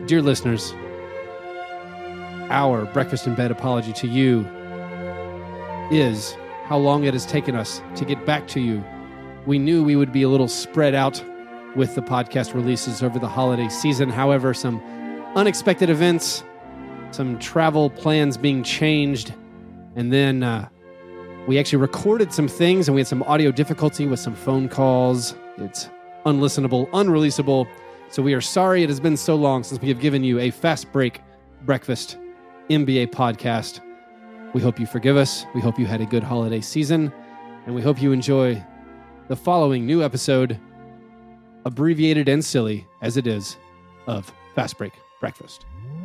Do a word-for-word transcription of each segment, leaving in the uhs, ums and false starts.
Dear listeners, our breakfast in bed apology to you is how long it has taken us to get back to you. We knew we would be a little spread out with the podcast releases over the holiday season. However, some unexpected events, some travel plans being changed, and then uh, we actually recorded some things, and we had some audio difficulty with some phone calls. It's unlistenable, unreleasable. So we are sorry it has been so long since we have given you a fast break breakfast M B A podcast. We hope you forgive us. We hope you had a good holiday season, and we hope you enjoy the following new episode, abbreviated and silly as it is, of Fast Break Breakfast.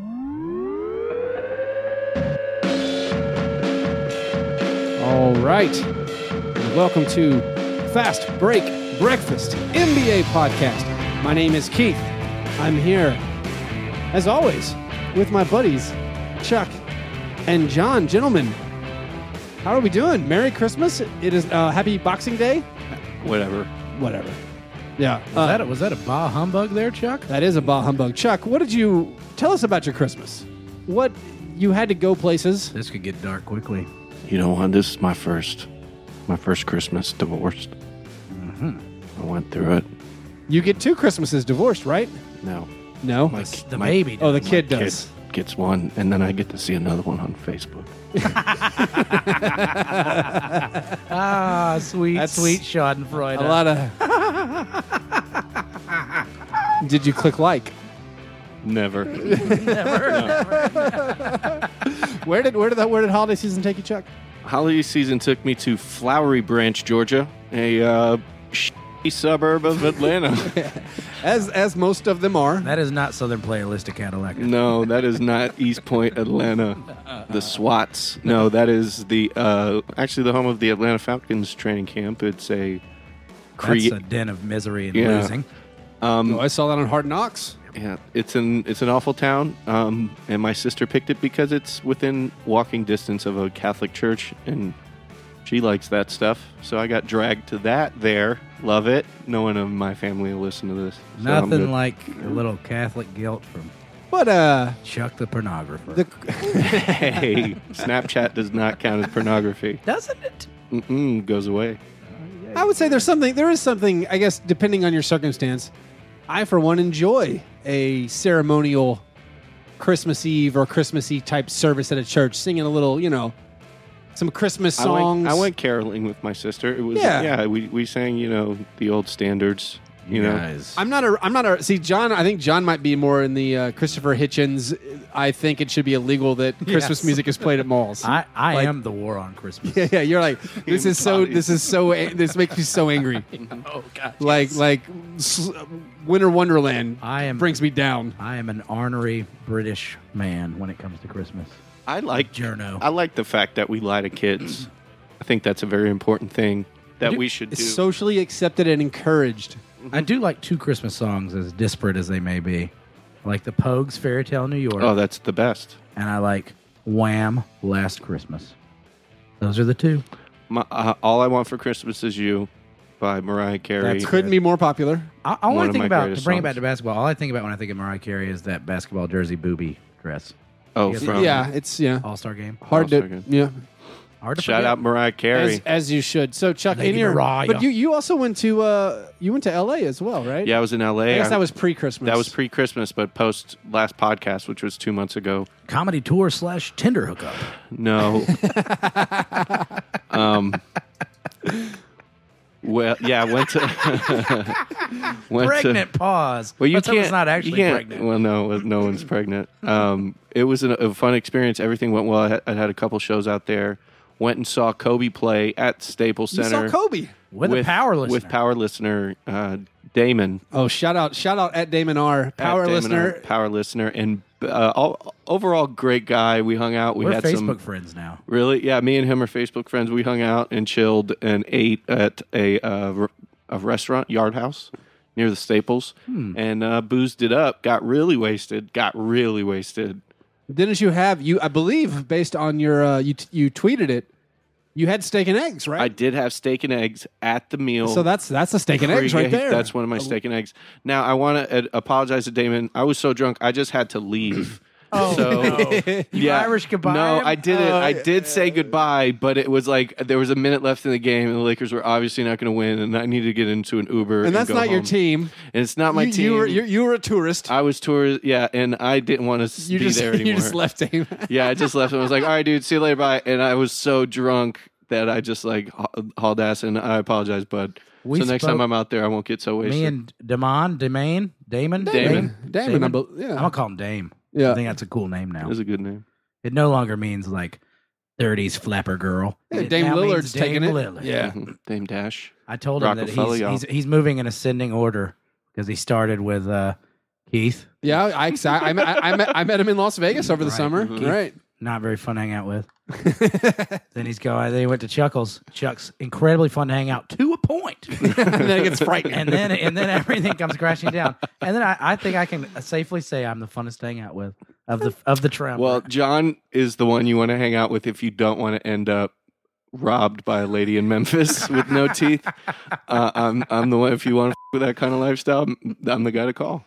All right. And welcome to Fast Break Breakfast M B A podcast. My name is Keith. I'm here, as always, with my buddies, Chuck and John. Gentlemen, how are we doing? Merry Christmas. It is uh, Happy Boxing Day. Whatever. Whatever. Yeah. Was, Uh, that a, was that a bah humbug there, Chuck? that is a bah humbug. Chuck, what did you tell us about your Christmas? What you had to go places? This could get dark quickly. You know what? This is my first, my first Christmas divorced. Mm-hmm. I went through it. You get two Christmases divorced, right? No, No. my, The my baby. Oh, the does. kid kid does. gets one, and then I get to see another one on Facebook. Ah, sweet, That's sweet Schadenfreude. A lot of. Did you click like? Never. Where did where did that where did holiday season take you, Chuck? Holiday season took me to Flowery Branch, Georgia, a uh, shitty suburb of Atlanta. As as most of them are. That is not Southern Playlist of Cadillac. No, that is not East Point, Atlanta. The SWATs. No, that is the uh, actually the home of the Atlanta Falcons training camp. It's a That's cre- a den of misery and Yeah. losing. um, Oh, I saw that on Hard Knocks. Yeah, it's an it's an awful town, um, and my sister picked it because it's within walking distance of a Catholic church, and she likes that stuff. So I got dragged to that there. Love it. No one of my family will listen to this. So I'm Nothing good. like a little Catholic guilt from But uh Chuck the pornographer. the Hey, Snapchat does not count as pornography. Doesn't it? Mm-mm, goes away. I would say there's something there is something, I guess, depending on your circumstance. I for one enjoy a ceremonial Christmas Eve or Christmas Eve type service at a church, singing a little, you know, some Christmas I songs. went, I went caroling with my sister. It was Yeah. yeah. we, we sang you know the old standards. You know, guys. I'm not a. I'm not a. See, John. I think John might be more in the uh, Christopher Hitchens. I think it should be illegal that Christmas Yes. music is played at malls. I, I Like- am the war on Christmas. yeah, yeah. You're like this is so. This is so. This makes me so angry. Oh, God. Like like s- Winter Wonderland I am brings me down. I am an ornery British man when it comes to Christmas. I like Journo. I like the fact that we lie to kids. I think that's a very important thing that do- we should do. It's socially accepted and encouraged. I do like two Christmas songs, as disparate as they may be. I like the Pogues' Fairy Tale New York, Oh, that's the best. and I like Wham! Last Christmas. Those are the two. My, uh, All I Want for Christmas Is You by Mariah Carey. That's Couldn't be more popular. I, I One want of to think my about, to greatest bring it songs. back to basketball, all I think about when I think of Mariah Carey is that basketball jersey booby dress. oh, Yes. from Yeah, it's yeah All-Star game. hard Oh, so to good. yeah. Hard to Shout forget. out Mariah Carey. As, as you should. So Chuck, Lady in your Mariah. but you you also went to uh you went to L A as well, right? yeah, I was in L A. I guess I- that was pre-Christmas. that was pre-Christmas, but post last podcast, which was two months ago. Comedy tour slash Tinder hookup. No. um. Well, yeah, I went to went Pregnant To, pause. well, you But someone's can't. not you actually can't- pregnant. Well, no, no one's pregnant. Um, it was a, a fun experience. Everything went well. I had, I had a couple shows out there. Went and saw Kobe play at Staples You Center. saw Kobe. with, a power listener. With power listener uh, Damon. Oh, shout out shout out at Damon R. Power At Damon listener. R, power listener, and uh, all, overall great guy. We hung out. We We're had Facebook some friends now. really, yeah. Me and him are Facebook friends. We hung out and chilled and ate at a uh, re- a restaurant, Yard House, near the Staples, Hmm. and uh, boozed it up. Got really wasted. Got really wasted. Didn't you have you? I believe based on your uh, you t- you tweeted it. You had steak and eggs, right? I did have steak and eggs at the meal. So that's that's a steak and eggs right there. That's one of my steak and eggs. Now, I want to uh, apologize to Damon. I was so drunk, I just had to leave. Oh, so, no. yeah, Irish goodbye No, him? I didn't. Oh, I did say goodbye, but it was like there was a minute left in the game, and the Lakers were obviously not going to win, and I needed to get into an Uber. And and that's go not your home. team. And it's not my you, team. You were, you, you were a tourist. I was tourist, yeah, and I didn't want to you be just, there anymore. You just left him. Yeah, I just left him. I was like, all right, dude, see you later, bye. And I was so drunk that I just like hauled ass, and I apologize, bud. We so next spoke- time I'm out there, I won't get so wasted. Me and Damon, Damon, Damon, Damon. Damon. Damon? I'm, yeah. I'm gonna call him Dame. Yeah. I think that's a cool name now. That's a good name. It no longer means like thirties flapper girl. Yeah, It Dame now means Lillard's Dame taking it. Lillard. Yeah. Mhm. Dame Dash. I told him that Rockefeller, he's, y'all. he's he's moving in ascending order because he started with uh, Keith. Yeah, I, I, I, met, I, met, I met him in Las Vegas over the Right. summer. Mhm. Right. Not very fun to hang out with. Then he's going. Then he went to Chuckles. Chuck's incredibly fun to hang out to a point. And then it gets frightening. and then and then everything comes crashing down. And then I, I think I can safely say I'm the funnest to hang out with of the of the trio. Well, John is the one you want to hang out with if you don't want to end up robbed by a lady in Memphis with no teeth. Uh, I'm I'm the one. If you want to f- with that kind of lifestyle, I'm, I'm the guy to call.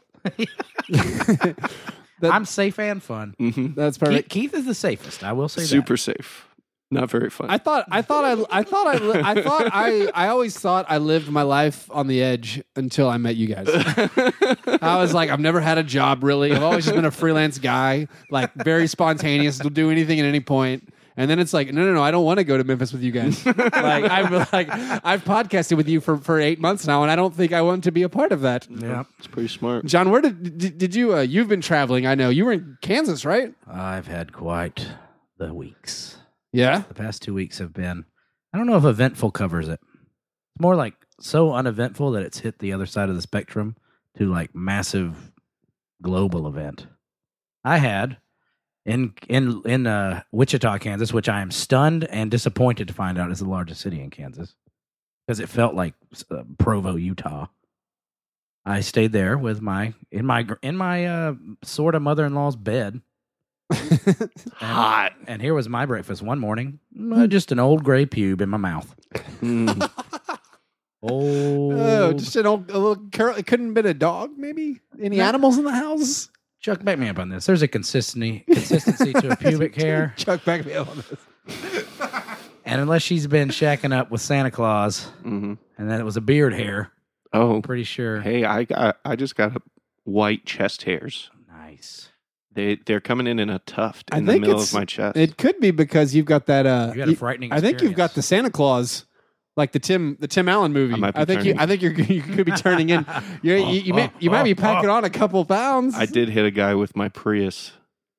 that- I'm safe and fun. hmm That's Keith, perfect. Keith is the safest. I will say Super safe. Not very fun. I thought I thought I I thought I li- I thought I I always thought I lived my life on the edge until I met you guys. I was like, I've never had a job really. I've always just been a freelance guy, like very spontaneous, will do anything at any point. And then it's like, no, no, no, I don't want to go to Memphis with you guys. like I'm like I've podcasted with you for, for eight months now, and I don't think I want to be a part of that. that. Yeah. It's pretty smart. John, where did did, did you? Uh, you've been traveling. I know you were in Kansas, right? I've had quite the weeks. Yeah. The past two weeks have been, I don't know if eventful covers it. It's more like so uneventful that it's hit the other side of the spectrum to like massive global event. I had in in in uh, Wichita, Kansas, which I am stunned and disappointed to find out is the largest city in Kansas because it felt like uh, Provo, Utah. I stayed there with my in my in my uh, sort of mother-in-law's bed. And, Hot. and here was my breakfast one morning. Uh, just an old gray pube in my mouth. Mm. Old. Oh, just an old a little curl. It couldn't have been a dog, maybe. Any No. animals in the house? Chuck, back me up on this. There's a consistency consistency to a pubic hair. Chuck, back me up on this. And unless she's been shacking up with Santa Claus hmm and then it was a beard hair, Oh, I'm pretty sure. hey, I got. I just got white chest hairs. Nice. They they're coming in in a tuft I in the think middle it's- of my chest. It could be because you've got that. Uh, You had a you- frightening I think you've got the experience. Santa Claus, like the Tim the Tim Allen movie. I might be I think you. turning. I think you're, you could be turning in. You're, you you, may, you might be packing on a couple pounds. I did hit a guy with my Prius.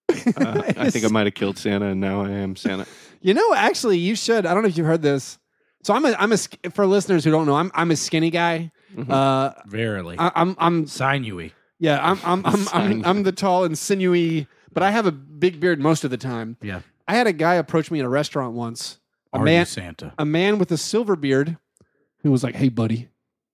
Uh, I think I might have killed Santa, and now I am Santa. You know, actually, you should. I don't know if you've heard this. So I'm a I'm a sk- for listeners who don't know, I'm I'm a skinny guy. Mhm. Uh, Verily. I, I'm I'm Sinewy. yeah I'm I'm I'm, I'm Sign. I'm the tall and sinewy, but I have a big beard most of the time. Yeah. I had a guy approach me in a restaurant once. A Are man you Santa? a man with a silver beard who was like, "Hey, buddy,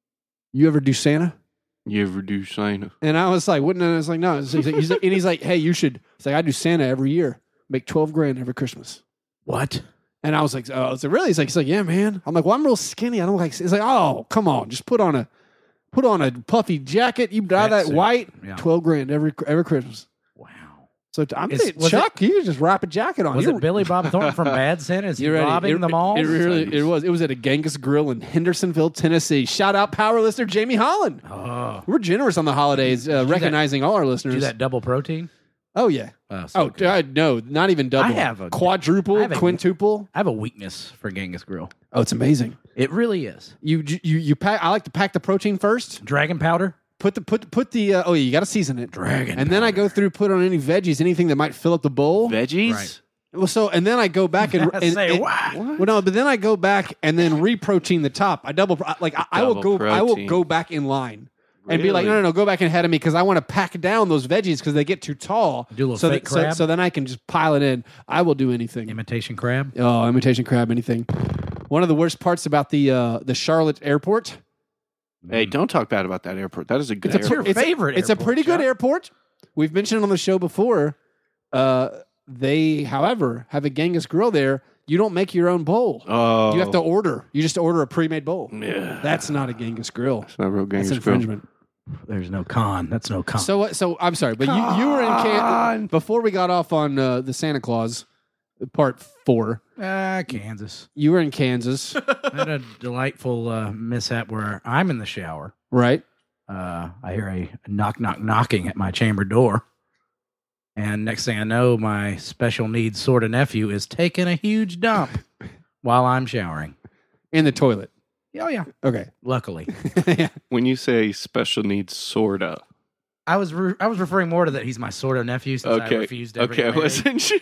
you ever do Santa?" You ever do Santa? And I was like, "Wouldn't?" I was like, "No." So he's like, he's like, and he's like, "Hey, you should." He's like, "I do Santa every year, make twelve grand every Christmas." What? And I was like, "Oh, I was like, really?" He's like, "He's like, yeah, man." I'm like, "Well, I'm real skinny. I don't like." He's like, "Oh, come on, just put on a put on a puffy jacket. You dye that Tracksuit. white, Yeah. twelve grand every every Christmas." Wow. So I'm Is- saying, was Chuck, you could just wrap a jacket on. Was You're- it Billy Bob Thornton from Bad Santa? Is he You're ready. robbing it, the malls? It, really, it was. It was at a Genghis Grill in Hendersonville, Tennessee. Shout out power listener Jamie Holland. Oh. We're generous on the holidays, uh, that- recognizing all our Do listeners. that double protein? Oh yeah. Oh, so Oh good. uh, no, not even double. I have a- quadruple, I have a- quintuple. I have a weakness for Genghis Grill. Oh, it's amazing. It really is. You you you pack. I like to pack the protein first. Dragon powder? Put the put put the. Uh, oh yeah, you got to season it. Dragon And then I powder. go through, put on any veggies, anything that might fill up the bowl. Veggies? Right. Well, so and then I go back and, and, Say and- what? Well, no, but then I go back and then re-protein the top. I double like I, I will Double go. I will protein. go back in line and be like, Really? no, no, no, go back ahead of me because I want to pack down those veggies because they get too tall. Do a little so fake that, so, crab? so then I can just pile it in. I will do anything. Imitation crab? Oh, imitation crab, anything. One of the worst parts about the uh, the Charlotte airport. Hey, don't talk bad about that airport. That is a good It's a, airport. your it's a- favorite It's a airport, pretty good Chuck. airport. We've mentioned it on the show before. Uh, they, however, have a Genghis Grill there You don't make your own bowl. Oh, You have to order. You just order a pre-made bowl. Yeah, That's not a Genghis grill. It's not real Genghis That's grill. infringement. There's no con. That's no con. So, what- so I'm sorry, but you, you were in Kansas before we got off on uh, the Santa Claus part four. ah, Kansas. You were in Kansas, I had a delightful uh, mishap where I'm in the shower. right? Uh, I hear a knock, knock, knocking at my chamber door. And next thing I know, my special needs sort of nephew is taking a huge dump while I'm showering. In the toilet. Oh, yeah. Okay. Luckily. Yeah. When you say special needs, sorta. I was re- I was referring more to that he's my sort of nephew since I Okay. refused to ever Okay, I get married. wasn't sure.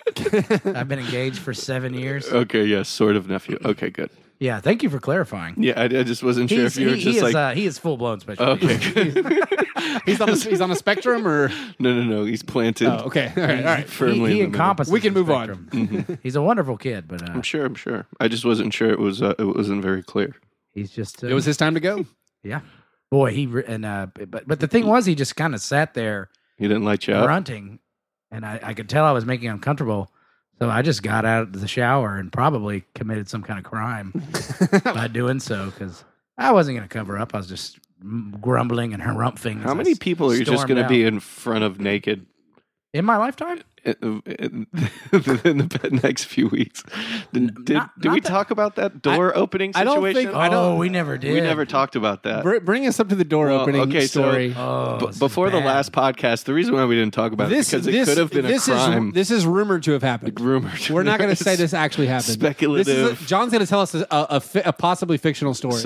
I've been engaged for seven years. Okay, yes, sort of nephew. Okay, good. Yeah, thank you for clarifying. Yeah, I, I just wasn't sure He's, if you were he, just he like. is, uh, he is full blown special. okay. needs. He's on a, he's on a spectrum, or no, no, no. He's planted. oh, okay, all right, all right. Firmly he, he in the middle. encompasses. We can the move on. spectrum. He's a wonderful kid, but uh, I'm sure. I'm sure. I just wasn't sure it was. Uh, it wasn't very clear. he's just. Uh, It was his time to go. yeah, boy. He re- and uh, but but the thing was, he just kind of sat there He didn't light you up. grunting, and I, I could tell I was making him uncomfortable. So I just got out of the shower and probably committed some kind of crime by doing so because I wasn't going to cover up. I was just grumbling and harumphing. How as I many people are you just stormed going to out. be in front of naked in my lifetime? in, in, in the next few weeks? Did, did, not- did not we that- talk about that door opening I situation? don't think- Oh, I don't- we never did. we never talked about that. Br- bring us up to the door Well, opening okay, so- story. Oh, B- this is before the bad. last podcast, the reason why we didn't talk about this it because it this, could have been a this crime. Is, this is rumored to have happened. rumored. We're not going to say this actually happened. Speculative. This is a, John's going to tell us a, a, fi- a possibly fictional story.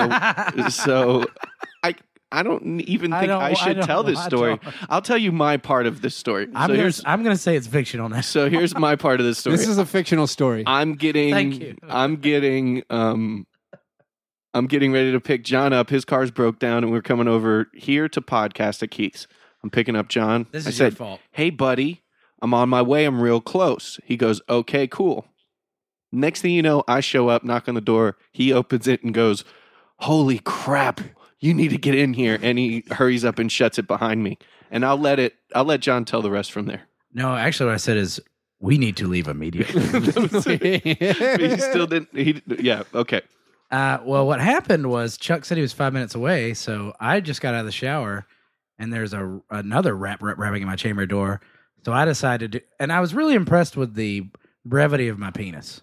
So I I don't even I think don't- I, I should don't- tell this I story. don't. I'll tell you my part of this story. I'm so gonna here's I'm gonna say it's fictional now. so here's my part of this story. This is a fictional story. I'm getting Thank you. I'm getting um I'm getting ready to pick John up. His car's broke down and we're coming over here to podcast at Keith's. I'm picking up John. This I is your said, fault. "Hey buddy, I'm on my way. I'm real close." He goes, "Okay, cool." Next thing you know, I show up, knock on the door. He opens it and goes, "Holy crap. You need to get in here." And he hurries up and shuts it behind me. And I'll let it I'll let John tell the rest from there. No, actually, what I said is we need to leave immediately. he still didn't he yeah, okay. Uh, well, what happened was Chuck said he was five minutes away, so I just got out of the shower, and there's a another rap rap rapping at my chamber door. So I decided to, and I was really impressed with the brevity of my penis.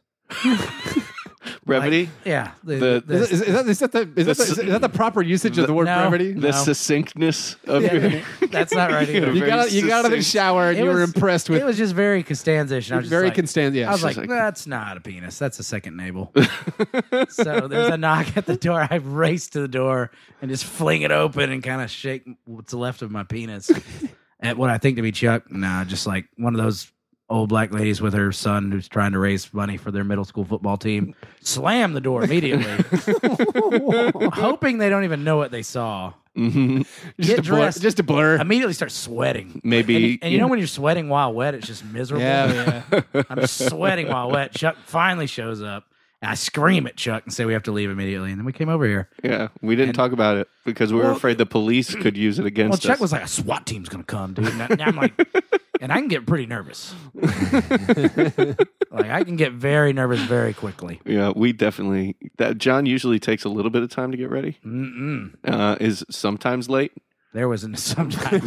Brevity? Like, yeah. The, The- the- is, is, is, that, is, that the, is, that the, is that the proper usage of the word No. brevity? The No. succinctness of Yeah, your that's not right either. You Very got, you got out of the succinct. shower and It you were was- impressed with it was just very Costanza-ish. and I was just very like, Constanza. Yeah. I was like, like- that's not a penis. That's a second navel. So there's a knock at the door. I race to the door and just fling it open and kind of shake what's left of my penis at what I think to be Chuck. Nah, just like one of those old black ladies with her son who's trying to raise money for their middle school football team. Slam the door immediately, hoping they don't even know what they saw. Mhm. just, get a blur, dressed. just a blur. Immediately start sweating. Maybe And, and you know when you're sweating while wet, it's just miserable. Yeah, yeah. I'm just sweating while wet. Chuck finally shows up. And I scream at Chuck and say we have to leave immediately. And then we came over here. Yeah, we didn't And- talk about it because we were Well- afraid the police could use it Well, against Chuck us. was like, a SWAT team's going to come, dude. And, I, and I'm like, and I can get pretty nervous. Like, I can get very nervous very quickly. Yeah, we definitely that John usually takes a little bit of time to get ready. Mm-mm. Uh, is sometimes late. There was an, sometimes.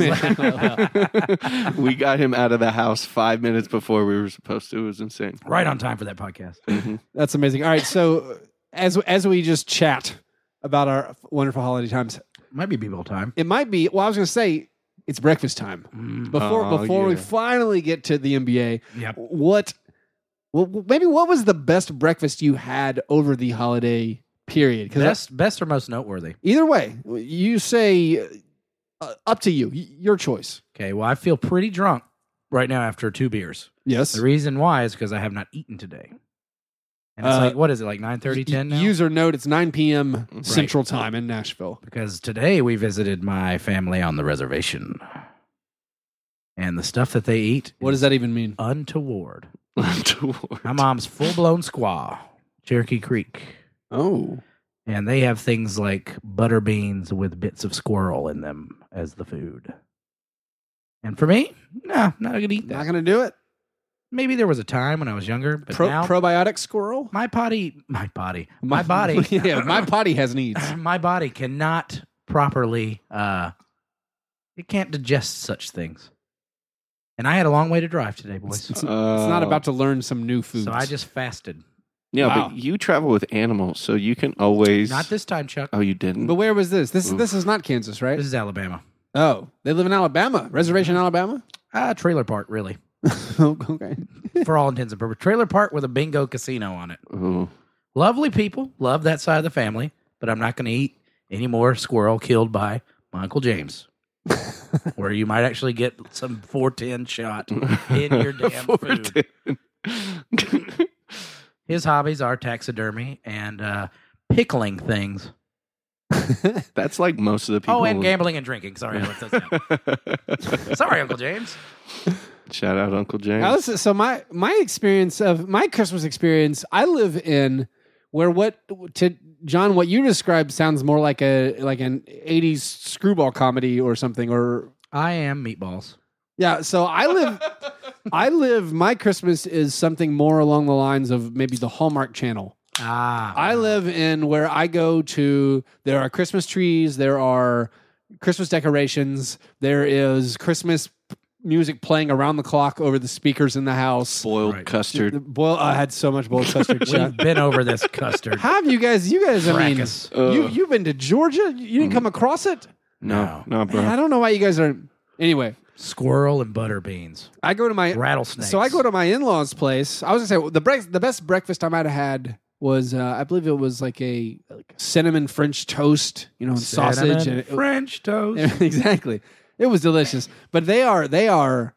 We got him out of the house five minutes before we were supposed to. It was insane. right on time for that podcast. That's amazing. All right, so as as we just chat about our wonderful holiday times, Might be people time. it might be. Well, I was going to say it's breakfast time Mm. before Oh, before we yeah. finally get to the N B A. Yep. What? Well, maybe what was the best breakfast you had over the holiday period? Because Best, best or most noteworthy? either way, you say uh, up to you, Y- your choice. Okay, well, I feel pretty drunk right now after two beers. Yes. The reason why is because I have not eaten today. And it's Uh, like, what is it, like nine thirty, ten now? User note: it's nine p.m. Central Time in Nashville. Because today we visited my family on the reservation. And the stuff that they eat What is does that even mean? untoward. Untoward. My mom's full-blown squaw, Cherokee Creek. Oh, And they have things like butter beans with bits of squirrel in them as the food. And for me, nah, not going to eat not that. going to do it. maybe there was a time when I was younger, but Pro- now probiotic squirrel. my body, my body, my body, yeah, my body has needs. my body cannot properly. Uh, it can't digest such things. And I had a long way to drive today, boys. It's, it's not about to learn some new foods. So I just fasted. Yeah, Wow. but you travel with animals, so you can always. Not this time, Chuck. Oh, you didn't. But where was this? This Oof. this is not Kansas, right? This is Alabama. Oh, they live in Alabama. Reservation, Alabama. Uh, trailer park, really. Okay. For all intents and purposes. Trailer park with a bingo casino on it. Ooh. Lovely people. Love that side of the family. But I'm not going to eat any more squirrel killed by my Uncle James. Where you might actually get some four ten shot in your damn food. His hobbies are taxidermy and uh, pickling things. That's like most of the people. Oh, and gambling and drinking. Sorry, I left those out. Sorry, Uncle James. Shout out Uncle James. Now, listen, so my my experience of my Christmas experience, I live in where what to John, what you described sounds more like a like an eighties screwball comedy or something. Or I am meatballs. yeah, so I live. I live. My Christmas is something more along the lines of maybe the Hallmark Channel. Ah, I live in where I go to. There are Christmas trees. There are Christmas decorations. There is Christmas music playing around the clock over the speakers in the house. Boiled Right. custard. The boil. I had so much boiled custard. Chuck. We've been over this custard. How have you guys? You guys. I mean, Fracas. you Ugh. you've been to Georgia. You didn't come across it. No, no, bro. Man, I don't know why you guys are. Anyway, Squirrel and butter beans. I go to my Rattlesnakes. So I go to my in-laws' place. I was gonna say the bre- the best breakfast I might have had was uh, I believe it was like a like cinnamon French toast, you know, and sausage Cinnamon and it- French toast. exactly. It was delicious. But they are they are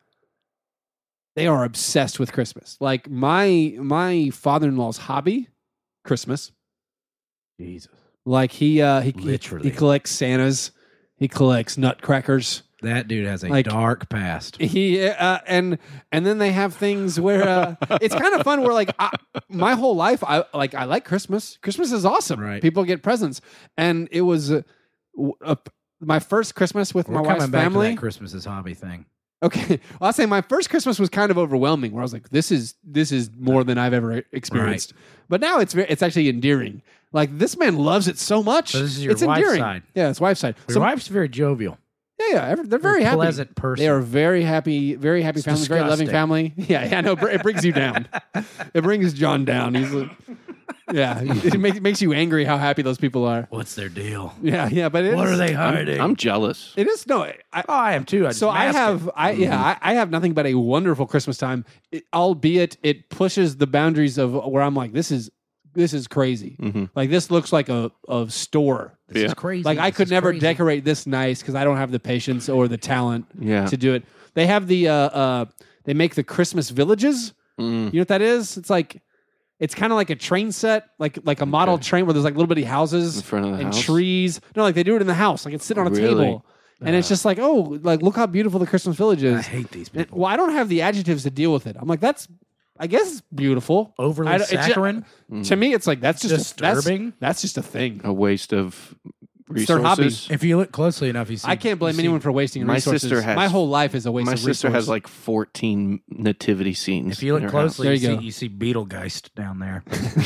they are obsessed with Christmas. Like my my father-in-law's hobby, Christmas. Jesus. Like he uh he Literally. he collects Santas, he collects nutcrackers. That dude has a Like- dark past. He uh, and and then they have things where uh, it's kind of fun. Where like I, my whole life, I like I like Christmas. Christmas is awesome. Right. People get presents, and it was uh, w- uh, my first Christmas with We're my coming wife's back family. to that Christmas's hobby thing. Okay, well, I'll say my first Christmas was kind of overwhelming. Where I was like, "This is this is more than I've ever experienced." But now it's very, it's actually endearing. Like this man loves it so much. So this is your it's wife's endearing. side. Yeah, it's wife's side. Your So wife's very jovial. yeah, yeah, every- they're very happy. pleasant person. They are very happy, very happy It's family, very loving disgusting. family. Yeah, yeah, I know. It brings you down. It brings John down. He's like, yeah, it makes, makes you angry how happy those people are. What's their deal? Yeah, yeah, but it What is- are they I'm, hiding? I'm jealous. It is no. I, oh, I am too. I so just I mask have, it. I yeah, I, I have nothing but a wonderful Christmas time. It, albeit it pushes the boundaries of where I'm like, this is this is crazy. Mhm. Like this looks like a, a store. This Yeah. is crazy. Like I This could is never crazy. decorate this nice because I don't have the patience or the talent Yeah. to do it. They have the uh, uh they make the Christmas villages. Mm. You know what that is? It's like it's kind of like a train set, like like a model Okay. train where there's like little bitty houses In front of the and house? trees. No, like they do it in the house. Like it's sitting on a Really? table. And it's just like, oh, like look how beautiful the Christmas village I is. hate these And- people. well, I don't have the adjectives to deal with it. I'm like, that's I guess it's beautiful. Overly I don't- it ju- saccharine. To me, it's like that's just a, that's, Disturbing. that's just a thing. A waste of It's their hobby. resources. If you look closely enough, you see. I can't blame you see- anyone for wasting My resources. sister has- My whole life is a waste My of sister resources. has like fourteen nativity scenes. If you in look her house. closely, There you, you go. see, you see Beetlegeist down there.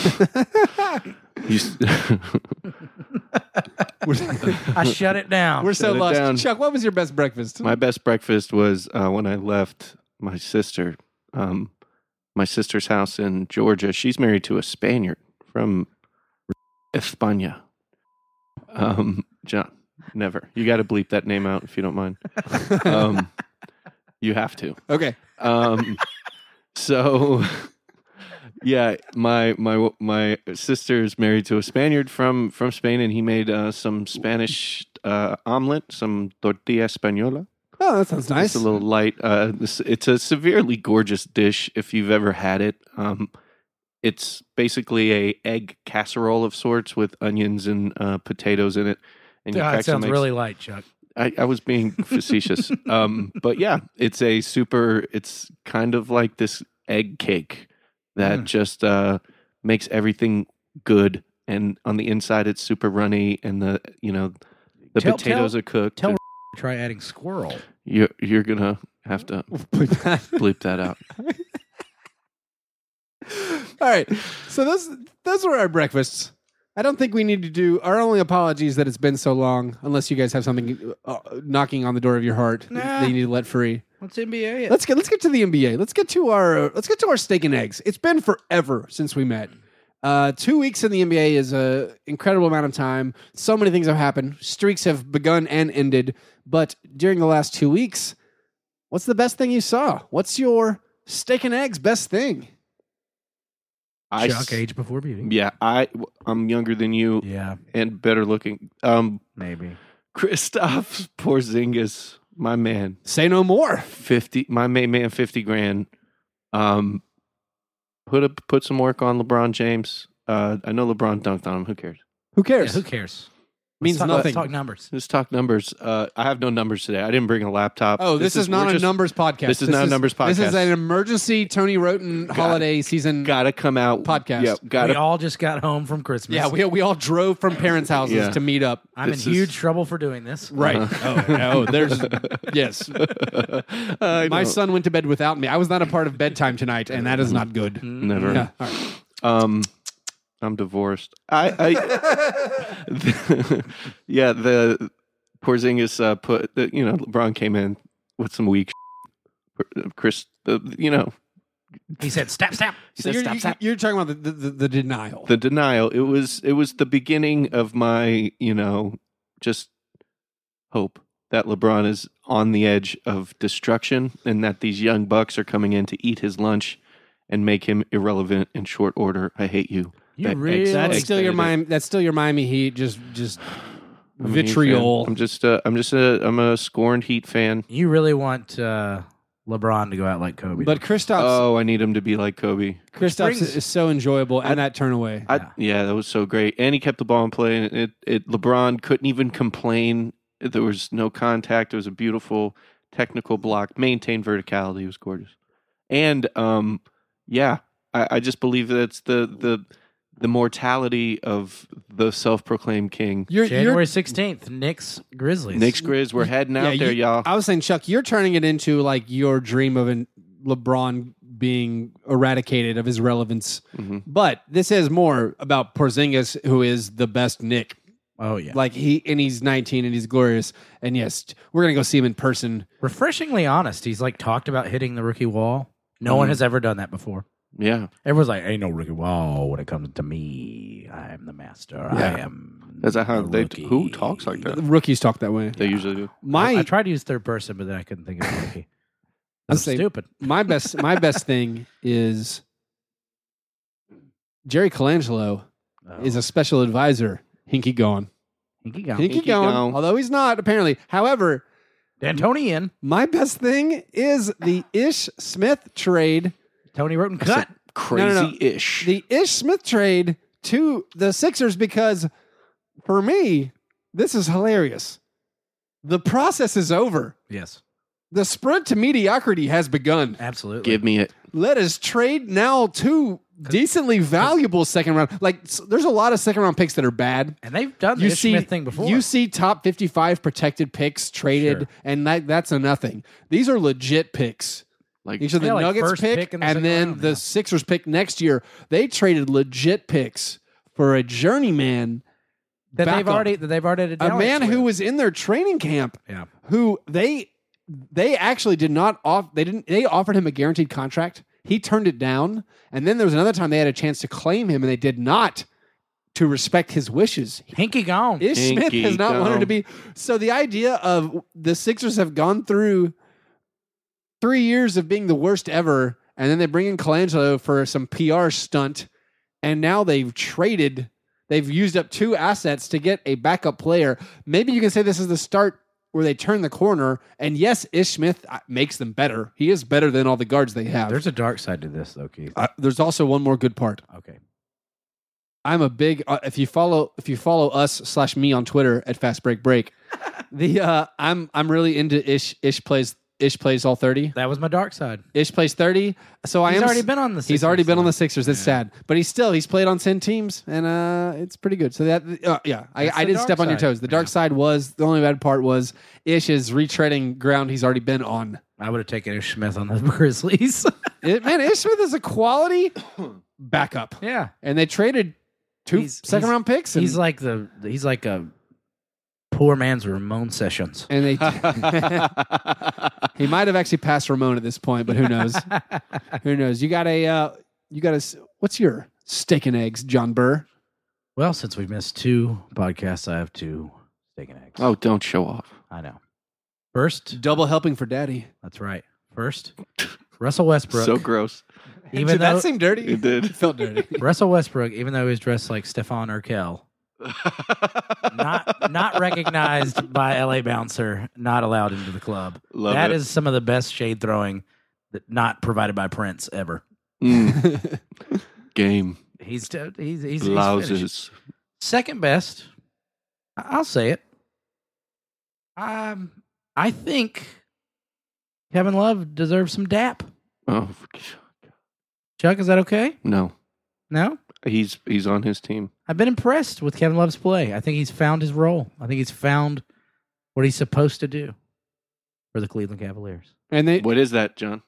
You s- I shut it down. We're so Shut it lost. down. Chuck, what was your best breakfast? My best breakfast was uh, when I left my sister, um, my sister's house in Georgia. She's married to a Spaniard from España. Um, John, never. You got to bleep that name out if you don't mind. Um, you have to. Okay. Um, so yeah, my my my sister's married to a Spaniard from from Spain, and he made uh, some Spanish uh, omelet, some tortilla española. Oh, that sounds nice. It's a little light. Uh, this, it's a severely gorgeous dish if you've ever had it. Um, it's basically a egg casserole of sorts with onions and uh, potatoes in it. And you God, crack it some sounds eggs. really light, Chuck. I, I was being facetious. um, but yeah, it's a super, it's kind of like this egg cake that Mm. just uh, makes everything good. And on the inside, it's super runny, and the, you know, the Tell- potatoes tell- are cooked. tell- and Try adding squirrel. you're, you're going to have to bleep that out. All right. So those those were our breakfasts. I don't think we need to do our only apology is that it's been so long, unless you guys have something uh, knocking on the door of your heart Nah. that you need to let free. What's N B A? Let's get let's get to the N B A. Let's get to our uh, let's get to our steak and eggs. It's been forever since we met. Uh, two weeks in the N B A is a incredible amount of time. So many things have happened. Streaks have begun and ended. But during the last two weeks, what's the best thing you saw? What's your steak and eggs best thing? I Chuck, s- age before beauty. Yeah, I I'm younger than you Yeah, and better looking. Um, maybe. Kristaps Porzingis, my man, Say no more. fifty. My main man, fifty grand. Um, put up put some work on LeBron James. Uh, I know LeBron dunked on him. Who cares? Who Yeah, cares? who cares? Means Let's talk, nothing. Let's talk numbers. Let's talk numbers. Uh, I have no numbers today. I didn't bring a laptop. Oh, this, is, not we're a just- numbers podcast. this is not a numbers This is podcast. an emergency Tony Roten holiday season. Gotta come out Podcast. Yeah, We gotta. all just got home from Christmas. Yeah, we we all drove from parents' houses Yeah. to meet up. I'm in this is- huge trouble for doing this. Right. Uh-huh. Oh, no, there's yes. I My know. son went to bed without me. I was not a part of bedtime tonight, and that is not good. Never. Yeah. All right. Um, I'm divorced. I, I yeah, the Porzingis uh, put the, you know, LeBron came in with some weak shit. Chris, the, you know, He said, "Stop, stop." he So said, you're, stop, you- stop. you're talking about the, the, the, the denial. The denial. It was it was the beginning of my, you know, just hope that LeBron is on the edge of destruction and that these young bucks are coming in to eat his lunch and make him irrelevant in short order. I hate you. You That- really- that's Eggs still your Benedict. Miami. That's still your Miami Heat. Just just I'm a Heat vitriol. fan. I'm just a, I'm just a I'm a scorned Heat fan. You really want uh, LeBron to go out like Kobe? But Kristaps, Oh, I need him to be like Kobe. Kristaps brings- is so enjoyable, and that turn away. I, Yeah. yeah. that was so great, and he kept the ball in play. And it, it LeBron couldn't even complain. There was no contact. It was a beautiful technical block, maintained verticality. It was gorgeous, and um, yeah, I, I just believe that's the the the mortality of the self-proclaimed king. You're, January sixteenth, Knicks Grizzlies. Knicks Grizz, we're heading out yeah, there, you- y'all. I was saying, Chuck, you're turning it into like your dream of an LeBron being eradicated of his relevance. Mhm. But this is more about Porzingis, who is the best Nick. Oh yeah, Like he and he's nineteen and he's glorious. And yes, we're gonna go see him in person. refreshingly honest. He's like talked about hitting the rookie wall. No one Mhm. has ever done that before. Yeah, Everyone's like, "Ain't no rookie wall when it comes to me. I am the master. Yeah. I am." Is that how the they- rookie." who talks like that? The rookies talk that way. they usually do. My I, I tried to use third person, but then I couldn't think of a rookie. I'll That's say- stupid. my best my best thing is Jerry Colangelo Oh. is a special advisor. Hinky gone. Hinky gone. Hinky Hinky gone. gone. Although he's not, apparently. However, D'Antonian. my best thing is the Ish Smith trade. Tony Roten cut. Crazy-ish. The Ish Smith trade to the Sixers because for me, this is hilarious. The process is over. Yes, The sprint to mediocrity has begun. absolutely. Give me it. Let us trade now two decently valuable second round. Like, s- there's a lot of second round picks that are bad. and they've done the You Ish see, Smith thing before. you see top fifty-five protected picks traded, Sure. and that, that's a nothing. These are legit picks. Like These are the Yeah, like Nuggets first pick, pick in the and second then round, the yeah. Sixers pick next year. They traded legit picks for a journeyman, that they've backup. already that they've already a man who was in their training camp, yeah. who they they actually did not off. They didn't. They offered him a guaranteed contract. He turned it down, and then there was another time they had a chance to claim him, and they did not to respect his wishes. Hinky gone. Ish Smith Hinky has not wanted gone. to be. So the idea of the Sixers have gone through three years of being the worst ever, and then they bring in Colangelo for some P R stunt, and now they've traded. They've used up two assets to get a backup player. Maybe you can say this is the start where they turn the corner. And yes, Ish Smith uh, makes them better. He is better than all the guards they have. There's a dark side to this, though, Keith. Uh, there's also one more good part. Okay. I'm a big uh, if you follow if you follow us slash me on Twitter at Fast Break Break, the uh, I'm I'm really into Ish Ish plays Ish plays all thirty. That was my dark side. Ish plays thirty. So I He's am already been on the he's already Sixers, been on so- the Sixers. It's Yeah. sad, but he's still he's played on ten teams and uh, it's pretty good. So that uh, yeah, I, That's I the did dark step on your side. toes. The dark Yeah. side was the only bad part was Ish is retreading ground he's already been on. I would have taken Ish Smith on the Grizzlies. it, man, Ish Smith is a quality backup. Yeah. And they traded two He's- second he's- round picks. And, He's like the he's like a poor man's Ramon Sessions. and they he might have actually passed Ramon at this point, but who knows? Who knows? You got a uh, you got a what's your steak and eggs, John Burr? Well, since we've missed two podcasts, I have two steak and eggs. Oh, don't show off. I know. First, Double helping for Daddy. that's right. First, Russell Westbrook. So gross. even Did though that seem dirty? It did. It felt dirty. Russell Westbrook, even though he was dressed like Stefan Urkel, not not recognized by L A bouncer, not allowed into the club. Love That it. is some of the best shade throwing that not provided by Prince ever. Mm, game. He's he's he's, he's finished. Blouses. Second best. I- I'll say it. Um, I think Kevin Love deserves some dap. Oh, Chuck, is that okay? no. No? He's he's on his team. I've been impressed with Kevin Love's play. I think he's found his role. I think he's found what he's supposed to do for the Cleveland Cavaliers. And they What is that, John?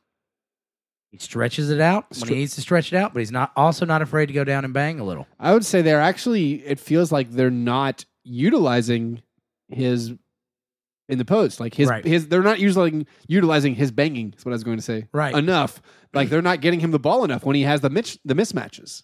He stretches it out when Stre- he needs to stretch it out, but he's not also not afraid to go down and bang a little. I would say they're actually, it feels like they're not utilizing his in the post. Like his, Right. his they're not usually utilizing his banging, is what I was going to say. Right. Enough. Like they're not getting him the ball enough when he has the mitch, the mismatches.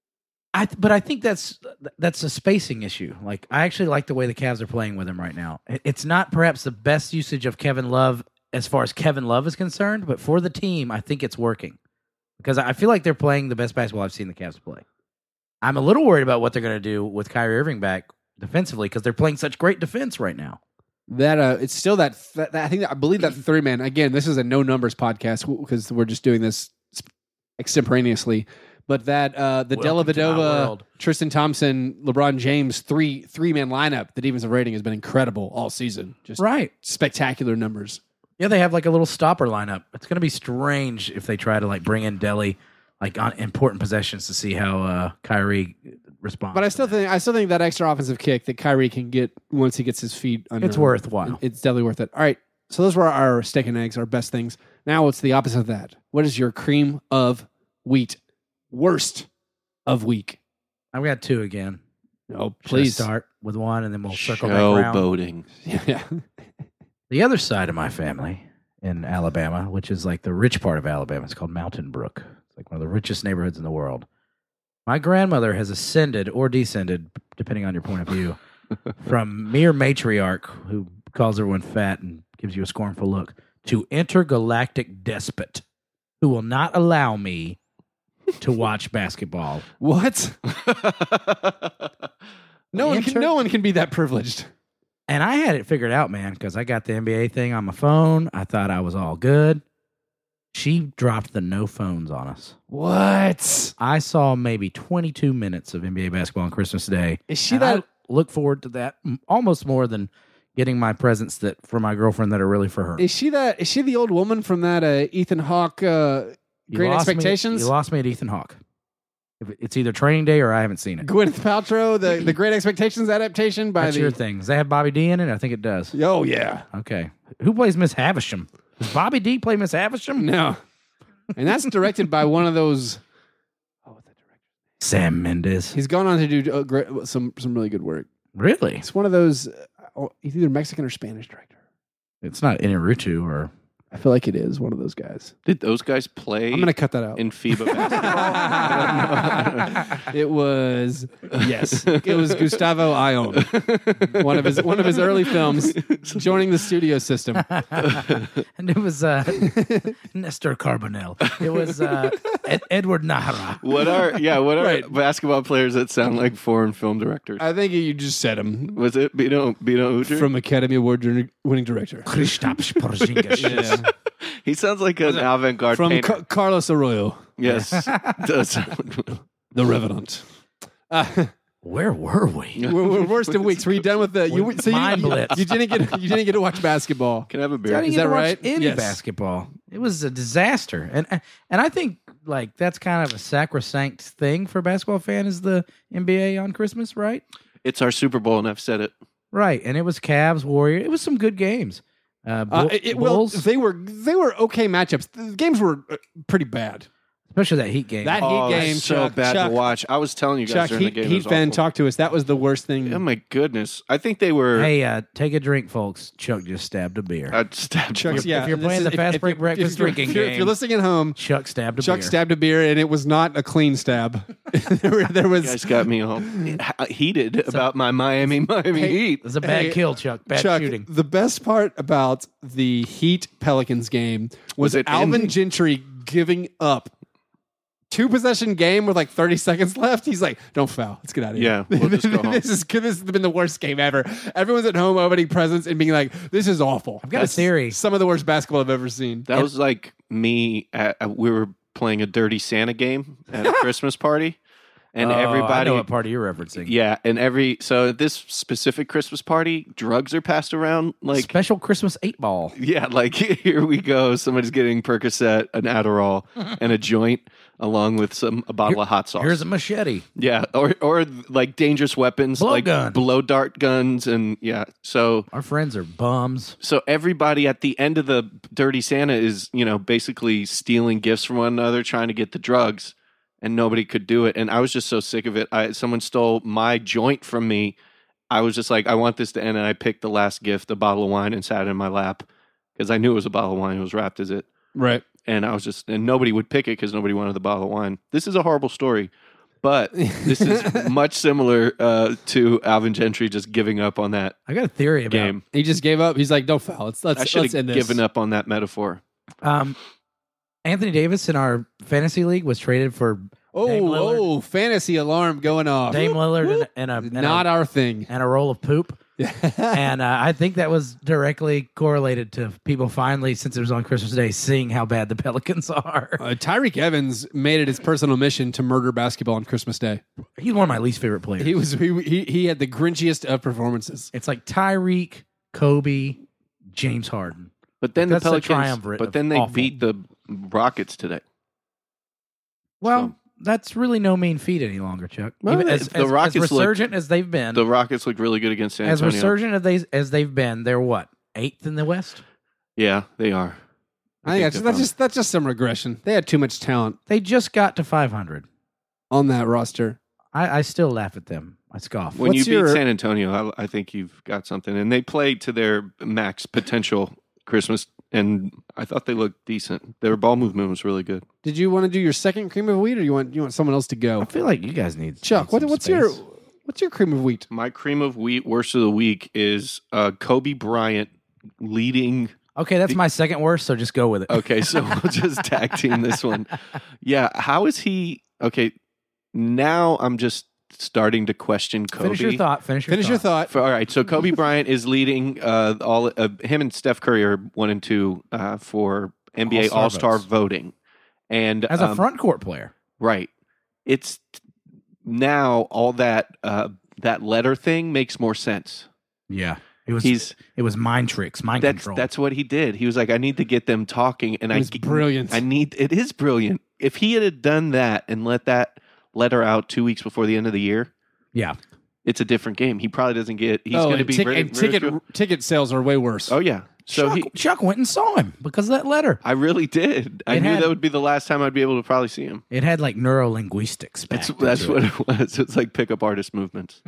I th- but I think that's that's a spacing issue. Like I actually like the way the Cavs are playing with him right now. It- It's not perhaps the best usage of Kevin Love as far as Kevin Love is concerned, but for the team, I think it's working because I feel like they're playing the best basketball I've seen the Cavs play. I'm a little worried about what they're going to do with Kyrie Irving back defensively because they're playing such great defense right now. That uh, it's still that, that, that I think that, I believe that three man. Again, this is a no numbers podcast because we're just doing this extemporaneously. But that uh, the Welcome to my Dellavedova, world. Tristan Thompson, LeBron James three three man lineup, the defensive rating has been incredible all season. Just Right. spectacular numbers. Yeah, they have like a little stopper lineup. It's going to be strange if they try to like bring in Delly like on important possessions to see how uh, Kyrie responds. But I still think I still think that extra offensive kick that Kyrie can get once he gets his feet under It's him, worthwhile. It's definitely worth it. All right. So those were our steak and eggs, our best things. Now it's the opposite of that. What is your cream of wheat? Worst of week. I've got two again. No, Should I please start with one and then we'll circle back around. Showboating. Yeah. The other side of my family in Alabama, which is like the rich part of Alabama, it's called Mountain Brook. It's like one of the richest neighborhoods in the world. My grandmother has ascended or descended, depending on your point of view, from mere matriarch who calls everyone fat and gives you a scornful look to intergalactic despot who will not allow me to watch basketball. What? No one can. Inter- No one can be that privileged. And I had it figured out, man, because I got the N B A thing on my phone. I thought I was all good. She dropped the no phones on us. What? I saw maybe twenty-two minutes of N B A basketball on Christmas Day. Is she and that? I look forward to that m- almost more than getting my presents that for my girlfriend that are really for her. Is she that? Is she the old woman from that uh, Ethan Hawke? Uh, You Great lost me- Expectations? you lost me at Ethan Hawke. If it- It's either Training Day or I haven't seen it. Gwyneth Paltrow, the, the Great Expectations adaptation by That's the. your thing. Does that have Bobby D in it? I think it does. Oh yeah. Okay. Who plays Miss Havisham? Does Bobby D play Miss Havisham? No. And that's directed by one of those. Oh, what's that director? Sam Mendes. He's gone on to do uh, great, some some really good work. Really? It's one of those. Uh, oh, he's either Mexican or Spanish director. It's not Inarritu or I feel like it is one of those guys. Did those guys play I'm gonna cut that out. in FIBA basketball? It was yes. It was Gustavo Ion, one of his one of his early films, joining the studio system. and it was uh, Nestor Carbonell. It was uh, Ed- Edward Nahara. What are yeah? What are Right. basketball players that sound like foreign film directors? I think you just said him Was it Bino Bino Uter? from Academy Award winning director Kristaps Porzingis. He sounds like an avant-garde from painter. Ca- Carlos Arroyo, Yes, does. the Revenant. Uh, Where were we? we're, we're worst of weeks. Were you done with the? You, so you, Mind you, blitz. you didn't get you didn't get to watch basketball. Can I have a I beer? didn't Is get that to watch right? Any Yes. basketball. It was a disaster, and and I think like that's kind of a sacrosanct thing for a basketball fan is the N B A on Christmas, right? It's our Super Bowl, and I've said it. Right, and it was Cavs Warrior. It was some good games. Uh, Bull, Uh, it, it- well, Bulls, they were they were okay matchups. The games were uh, pretty bad. especially that Heat game. That Heat Oh, game, that's so Chuck, bad Chuck, to watch. I was telling you guys Chuck, during Heat, the game. Heat it was fan, awful. talk to us. That was the worst thing. Oh my goodness! I think they were. Hey, uh, take a drink, folks. Chuck just stabbed a beer. I stabbed Chuck, if yeah, you're this playing is- the Fast if- Break if- Breakfast if you're- drinking if you're, if game, you're listening at home, Chuck stabbed a Chuck beer. stabbed a beer, and it was not a clean stab. there, were- there You was guys got me all heated about my Miami Miami Hey, Heat. It was a bad Hey, kill, Chuck. Bad Chuck. shooting. The best part about the Heat Pelicans game was, Was it Alvin ending? Gentry giving up. Two possession game with like thirty seconds left. He's like, "Don't foul. Let's get out of here." Yeah, we'll just go home. this is this has been the worst game ever. Everyone's at home opening presents and being like, "This is awful." I've got a theory. Some of the worst basketball I've ever seen. That was like me. At, uh, we were playing a Dirty Santa game at a Christmas party, and Oh, I everybody. know what party you're referencing. Yeah, and every so at this specific Christmas party, drugs are passed around. Like, Special Christmas eight ball. yeah, like here we go. Somebody's getting Percocet, an Adderall, and a joint, along with some a bottle Here- of hot sauce. Here's a machete. yeah, or or like dangerous weapons, Blow like gun. blow dart guns, and yeah. So Our friends are bums. so everybody at the end of the Dirty Santa is, you know, basically stealing gifts from one another, trying to get the drugs, and nobody could do it. And I was just so sick of it. I, someone stole my joint from me. I was just like, I want this to end, and I picked the last gift, a bottle of wine, and sat it in my lap because I knew it was a bottle of wine. It was wrapped as it. Right. And I was just, and nobody would pick it because nobody wanted the bottle of wine. This is a horrible story, but this is much similar uh, to Alvin Gentry just giving up on that I got a theory about game. He just gave up. He's like, "Don't foul. Let's let's I should let's have end this." given up on that metaphor. um, Anthony Davis in our fantasy league was traded for Oh, Dame Lillard. oh, fantasy alarm going off. Dame Lillard and, and a and Not a, our thing. and a roll of poop. and uh, I think that was directly correlated to people finally, since it was on Christmas Day, seeing how bad the Pelicans are. Uh, Tyreek Evans made it his personal mission to murder basketball on Christmas Day. He's one of my least favorite players. He was he he, he had the grinchiest of performances. It's like Tyreek, Kobe, James Harden. But then That's the the Pelicans, triumvirate but of then they awful. beat the Rockets today. Well, So- that's really no mean feat any longer, Chuck. Well, Even they- as, the as, Rockets as look- resurgent as they've been, The Rockets look really good against San as Antonio. resurgent as they as they've been, they're what, eighth in the West? Yeah, they are. I think that's, they're that's fun. just that's just some regression. They had too much talent They just got to five hundred. on that roster. I, I still laugh at them. I scoff. When What's you beat your- San Antonio, I, I think you've got something. And they played to their max potential Christmas, and I thought they looked decent. Their ball movement was really good. Did you want to do your second cream of wheat, or you want you want someone else to I go? feel like you guys need Chuck, need what, some what's space. your what's your cream of wheat? My cream of wheat worst of the week is uh, Kobe Bryant leading. Okay, that's the- my second worst, so just go with it. Okay, so we'll just tag team this one. Yeah, how is he? Okay, now I'm just starting to question Kobe. Finish your thought. Finish your Finish your thought. thought. For, all right, so Kobe Bryant is leading uh, all. Uh, him and Steph Curry are one and two uh, for N B A All-Star All Star votes. voting, and As a um, front court player. right, it's now all that uh, that letter thing makes more sense. Yeah. It was He's it was mind tricks, mind that's control. that's what he did. He was like, I need to get them talking, and It I was brilliant. I need it is brilliant. If he had done that and let that letter out two weeks before the end of the year, yeah. it's a different game. He probably doesn't get. He's oh, going to and be tic- rid- and ticket ridiculed. ticket sales are way worse. Oh yeah. So Chuck, he, Chuck went and saw him because of that letter. I really did. I It knew had- that would be the last time I'd be able to probably see him. It had like neurolinguistics. That's backed that's into what it. it was. It's like pickup artist movements.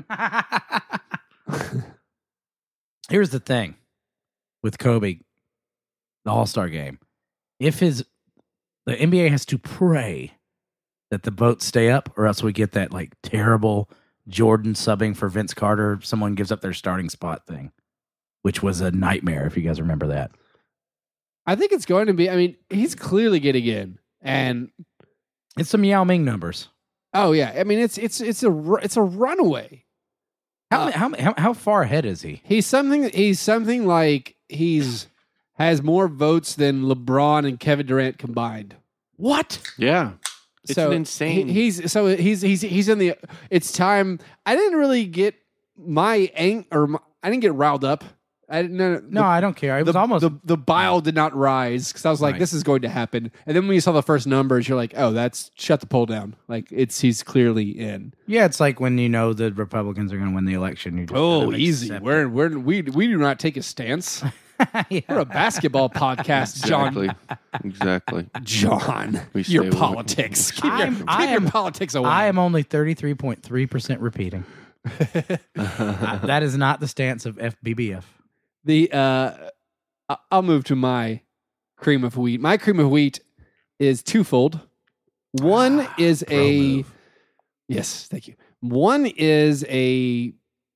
Here's the thing with Kobe, the All Star game. If his the N B A has to pray that the votes stay up, or else we get that like terrible Jordan subbing for Vince Carter. Someone gives up their starting spot thing, which was a nightmare. If you guys remember that. I think it's going to be. I mean, he's clearly getting in, and It's some Yao Ming numbers. oh yeah, I mean it's it's it's a ru- it's a runaway. How, Uh, how how how far ahead is he? He's something. He's something like he's has more votes than LeBron and Kevin Durant combined. What? Yeah. It's so an insane. he- he's so he's he's he's in the. It's time. I didn't really get my ang or my, I didn't get riled up. I didn't. No, No, I don't care. It was the, almost the the bile did not rise because I was like, Right. this is going to happen. And then when you saw the first numbers, you're like, oh, that's shut the poll down. Like it's he's clearly in. yeah. It's like when you know the Republicans are going to win the election. You just Oh, kind of easy. accept We're it. we're we we do not take a stance. Yeah. We're a basketball podcast, John. Exactly. Exactly. John, We stay your away. politics. Keep, your, I'm- keep I your am- politics away. I am only thirty-three point three percent repeating. Uh, that is not the stance of F B B F. The uh, I- I'll move to my cream of wheat. My cream of wheat is twofold. One is Pro a move. yes, thank you. One is a,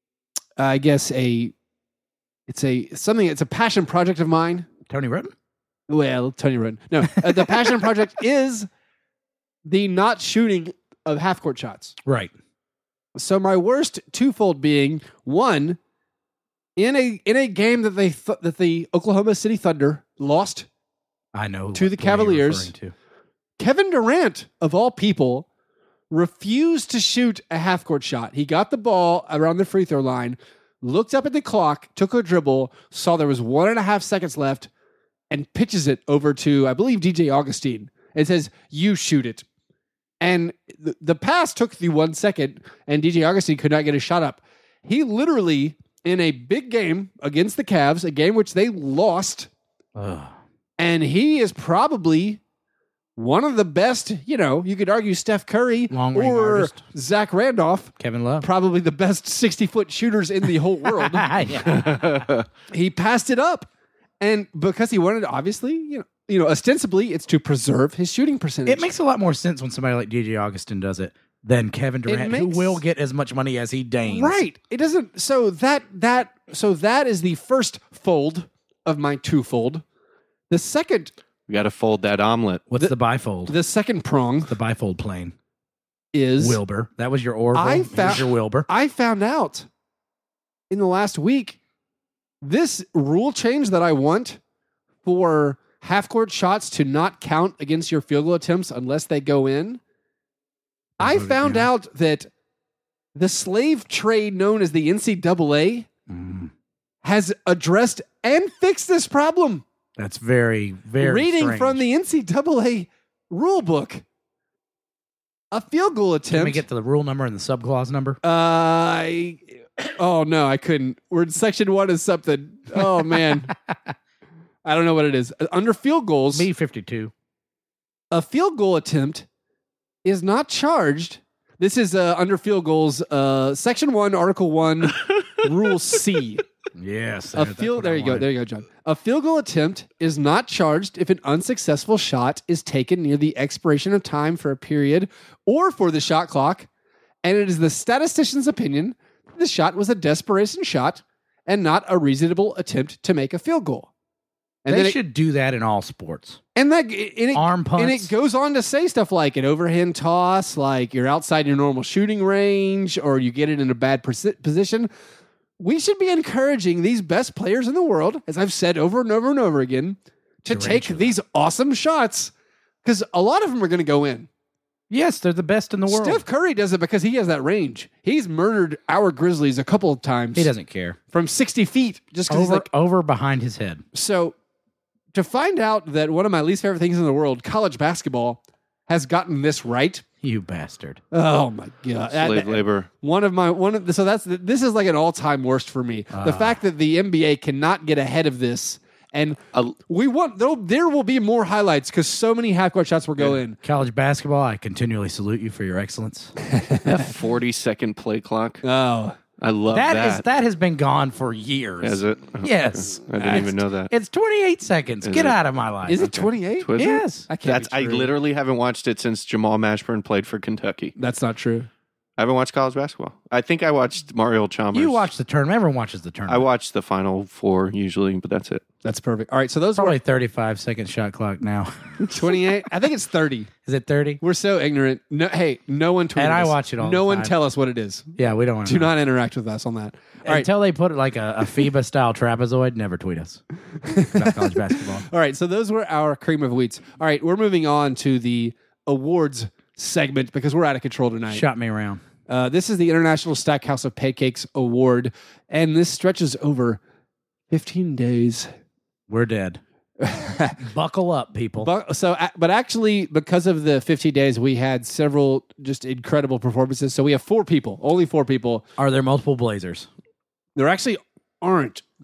I guess a, it's a something. It's a passion project of mine. Tony Roden? Well, Tony Roden. No, uh, the passion project is the not shooting of half court shots. Right. So my worst twofold being one in a in a game that they th- that the Oklahoma City Thunder lost, I know. To what the play you're Cavaliers. referring to. Kevin Durant of all people refused to shoot a half court shot. He got the ball around the free throw line, looked up at the clock, took a dribble, saw there was one and a half seconds left, and pitches it over to I believe D J Augustine and says, "You shoot it." And the, the pass took the one second, and D J Augustine could not get a shot up. He literally, in a big game against the Cavs, a game which they lost, Ugh. and he is probably one of the best, you know, you could argue Steph Curry Long range or artist. Zach Randolph, Kevin Love. probably the best sixty-foot shooters in the whole world. Yeah. He passed it up. And because he wanted, obviously, you know, you know, ostensibly, it's to preserve his shooting percentage. It makes a lot more sense when somebody like D J Augustin does it than Kevin Durant, makes- who will get as much money as he deigns. Right. It doesn't. So that that so that is the first fold of my twofold. The second We got to fold that omelet. What's The- the, bifold? the second prong The bifold plane. is Wilbur. That was your Orville. I Here's found- your Wilbur. I found out in the last week this rule change that I want for half court shots to not count against your field goal attempts unless they go in. I voted found down. out that the slave trade known as the N C double A Mm. has addressed and fixed this problem. That's very, very Reading strange. from the N C double A rule book, a field goal attempt. Can we get to the rule number and the subclause number? Uh, I, oh no, I couldn't. We're in section one is something. Oh man, I don't know what it is. Under field goals, B fifty-two. a field goal attempt is not charged. This is uh, under field goals, uh, section one, article one, rule C. Yes. A that's field. what There I you go. wanted. There you go, John. A field goal attempt is not charged if an unsuccessful shot is taken near the expiration of time for a period or for the shot clock, and it is the statistician's opinion that the shot was a desperation shot and not a reasonable attempt to make a field goal. And They then it, should do that in all sports. and that and it, Arm punts. and it goes on to say stuff like an overhand toss, like you're outside your normal shooting range, or you get it in a bad posi- position. We should be encouraging these best players in the world, as I've said over and over and over again, to take Tarantula. these awesome shots because a lot of them are going to go in. Yes, they're the best in the world. Steph Curry does it because he has that range. He's murdered our Grizzlies a couple of times He doesn't care. from sixty feet just because he's Over, like, over behind his head. so to find out that one of my least favorite things in the world, college basketball, has gotten this right. You bastard. Oh my god! Slave That- labor. One of my one of the, so that's this is like an all time worst for me. the Ah. fact that the N B A cannot get ahead of this, and A- we want there there will be more highlights because so many half court shots will go in. College basketball, I continually salute you for your excellence. That forty second play clock. Oh, I love that that. is that has been gone for years. Is it? Oh, Yes. I didn't even know that. It's twenty-eight seconds. Is Get it? out of my life. is it twenty eight? Twizzle? Yes. I can't. That's be I true. literally haven't watched it since Jamal Mashburn played for Kentucky. That's not true. I haven't watched college basketball. I think I watched Mario Chalmers. You watch the tournament. Everyone watches the I tournament. watched the final four usually, but that's it. That's perfect. All right, so those Probably thirty-five second shot clock now. were twenty eight. I think it's thirty. Is it thirty? We're so ignorant. No, hey, no one tweet And I us. watch it all No the one time. tell us what it is. Yeah, we don't want to. Do not interact with us on that. All right. Until they put it like a, a FIBA style trapezoid, never tweet us about college basketball. All right, so those were our cream of wheats. All right, we're moving on to the awards segment because we're out of control tonight. Shot me around. Uh, this is the International Stackhouse of Pancakes Award, and this stretches over fifteen days. We're dead. Buckle up, people. But, so, a- but actually, because of the fifty days, we had several just incredible performances. So we have four people, only four people. Are there multiple Blazers? There actually aren't.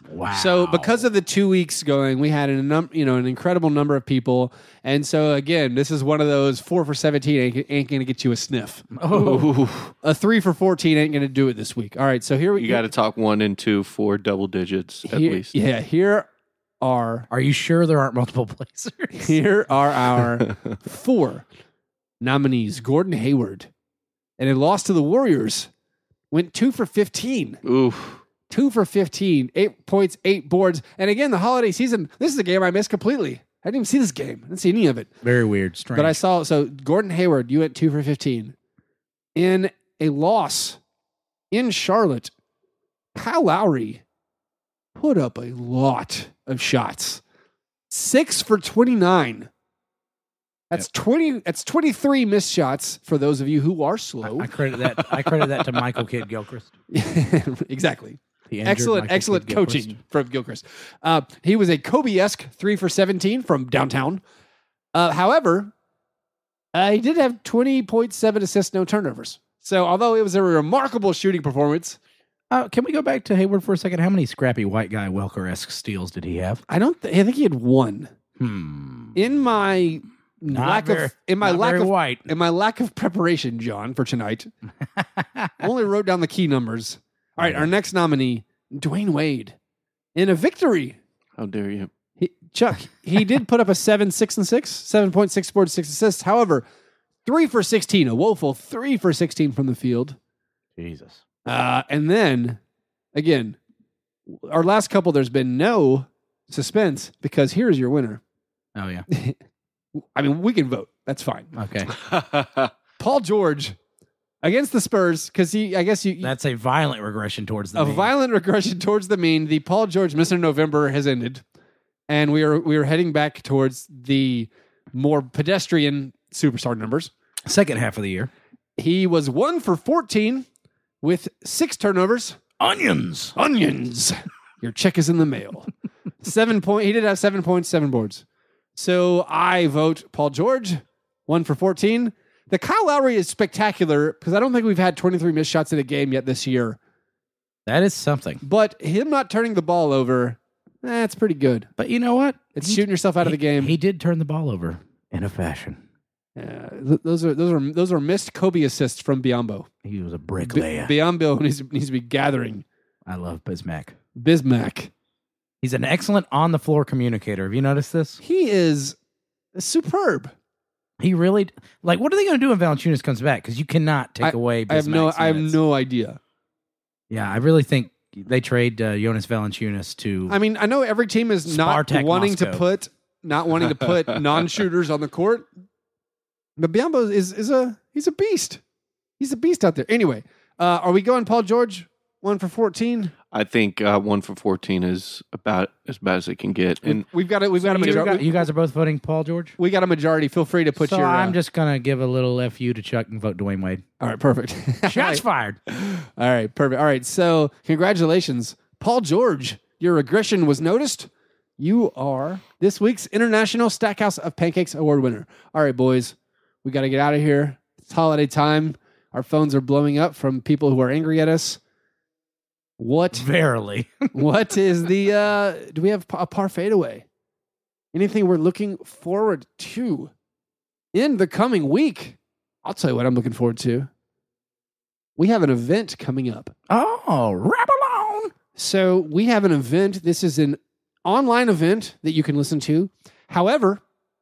Wow. So because of the two weeks going, we had a num- you know, an incredible number of people. And so again, this is one of those four for seventeen ain't, ain't going to get you a sniff. Oh. A three for fourteen ain't going to do it this week. All right, so here we You got to talk one and two for double digits at here, least. Yeah, here are Are you sure there aren't multiple placers? here are our four nominees. Gordon Hayward, and a loss to the Warriors, went two for fifteen. Oof. Two for fifteen, eight points, eight boards. And again, the holiday season, this is a game I missed completely. I didn't even see this game. I didn't see any of it. Very weird. Strange. But I saw, so Gordon Hayward, you went two for fifteen. In a loss in Charlotte, Kyle Lowry put up a lot of shots. Six for twenty-nine. That's Yep. twenty. That's twenty-three missed shots for those of you who are I, slow. I credit that. I credit that to Michael Kidd Gilchrist. Exactly. The injured Excellent, Michael excellent Kidd coaching Gilchrist. from Gilchrist. Uh, he was a Kobe-esque three for seventeen from downtown. Uh, however, uh, he did have twenty point seven assists, no turnovers. So although it was a remarkable shooting performance, Uh, can we go back to Hayward for a second? How many scrappy white guy Welker-esque steals did he have? I don't. Th- I think he had one. Hmm. In my Not lack very- of in my not lack very of white. in my lack of preparation, John, for tonight, I only wrote down the key numbers. All right, our next nominee, Dwayne Wade, in a victory. How dare you? He, Chuck, he did put up a seven, six, and six, seven point six boards, six assists. However, three for sixteen, a woeful three for sixteen from the field. Jesus. Uh, and then, again, our last couple, there's been no suspense because here's your winner. Oh yeah. I mean, we can vote. That's fine. Okay. Paul George against the Spurs because he, I guess you, That's a violent regression towards the a mean. violent regression towards the mean. The Paul George Mister November has ended, and we are we are heading back towards the more pedestrian superstar numbers. second half of the year. He was one for fourteen with six turnovers. Onions. Onions. Your check is in the mail. Seven point. He did have seven points, seven boards. So I vote Paul George, one for fourteen. The Kyle Lowry is spectacular because I don't think we've had twenty-three missed shots in a game yet this year. That is something. But him not turning the ball over, that's pretty good. But you know what? It's He- shooting yourself out of he- the game. He did turn the ball over in a fashion. Uh, th- those are those are those are missed Kobe assists from Biombo. He was a brick B- layer. Biombo needs, needs to be gathering. I love Bismack. Bismack. He's an excellent on the floor communicator. Have you noticed this? He is superb. He really like. What are they going to do when Valanciunas comes back? Because you cannot take away. I have no Bismack's I have minutes. no idea. Yeah, I really think they trade uh, Jonas Valanciunas to. I mean, I know every team is not Spartak wanting to Moscow. put not wanting to put non-shooters on the court. But Biombo is is a he's a beast. He's a beast out there. Anyway, uh, are we going Paul George one for fourteen? I think uh, one for fourteen is about as bad as it can get. And We've got it. We've So got a you, majority. got- you guys are both voting Paul George. we got a majority. Feel free to put so your. I'm uh, just gonna give a little F U to Chuck and vote Dwayne Wade. all right. Perfect. Shots fired. All right, perfect. All right, so congratulations, Paul George. Your regression was noticed. You are this week's International Stackhouse of Pancakes Award winner. All right, boys, we got to get out of here. It's holiday time. Our phones are blowing up from people who are angry at us. What? Verily. What is the? Uh, do we have a par fadeaway? Anything we're looking forward to in the coming week? I'll tell you what I'm looking forward to. We have an event coming up. Oh, rap along. So we have an event. This is an online event that you can listen to. However,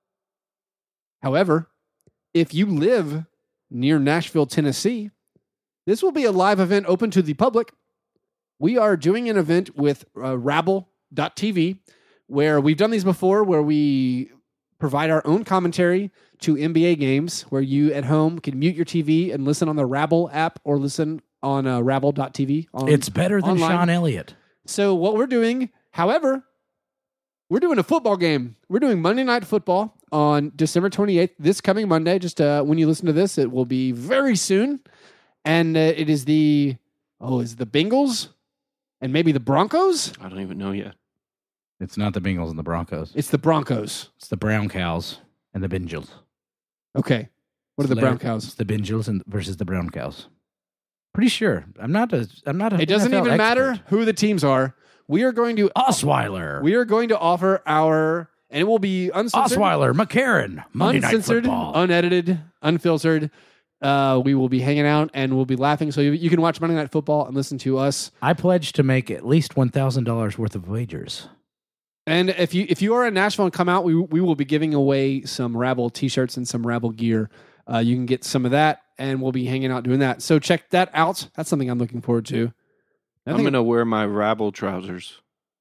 however, if you live near Nashville, Tennessee, this will be a live event open to the public. We are doing an event with uh, Rabble dot T V where we've done these before, where we provide our own commentary to N B A games, where you at home can mute your T V and listen on the Rabble app or listen on uh, Rabble dot T V. On, It's better than online. Sean Elliott. So what we're doing, however, we're doing a football game. We're doing Monday Night Football on December twenty-eighth, this coming Monday. Just uh, when you listen to this, it will be very soon. And uh, it is the, oh, is it the Bengals and maybe the Broncos? I don't even know yet. It's not the Bengals and the Broncos. It's the Broncos. It's the Brown Cows and the Bengals. Okay. What are the It's Brown It's Cows? the Bengals and versus the Brown Cows. Pretty sure. I'm not a. I'm not a. It doesn't N F L even matter expert. who the teams are. we are going to Osweiler. we are going to offer our, and it will be uncensored, Osweiler, McCarran, Monday Night uncensored, Football. unedited, unfiltered. Uh, we will be hanging out and we'll be laughing. So you, you can watch Monday Night Football and listen to us. I pledge to make at least one thousand dollars worth of wagers. And if you if you are in Nashville and come out, we we will be giving away some Rabble t-shirts and some Rabble gear. Uh, you can get some of that, and we'll be hanging out doing that. So check that out. That's something I'm looking forward to. I I'm think- going to wear my Rabble trousers.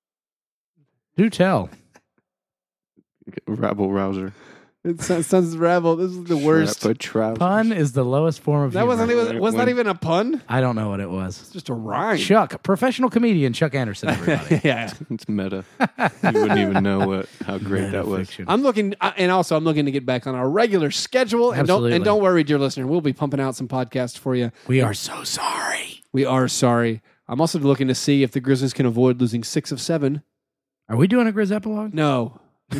Do tell. Rabble rouser. It sounds, sounds Rabble. This is the worst. But trousers. Pun is the lowest form of That humor. wasn't even was that When- even a pun? I don't know what it was. It's just a rhyme. Chuck, professional comedian Chuck Anderson, everybody. yeah. It's meta. You wouldn't even know what how great that was. Metafiction. I'm looking, uh, and also I'm looking to get back on our regular schedule. And don't Absolutely. and don't worry, dear listener, we'll be pumping out some podcasts for you. We are so sorry. We are sorry. I'm also looking to see if the Grizzlies can avoid losing six of seven. Are we doing a Grizz epilogue? No,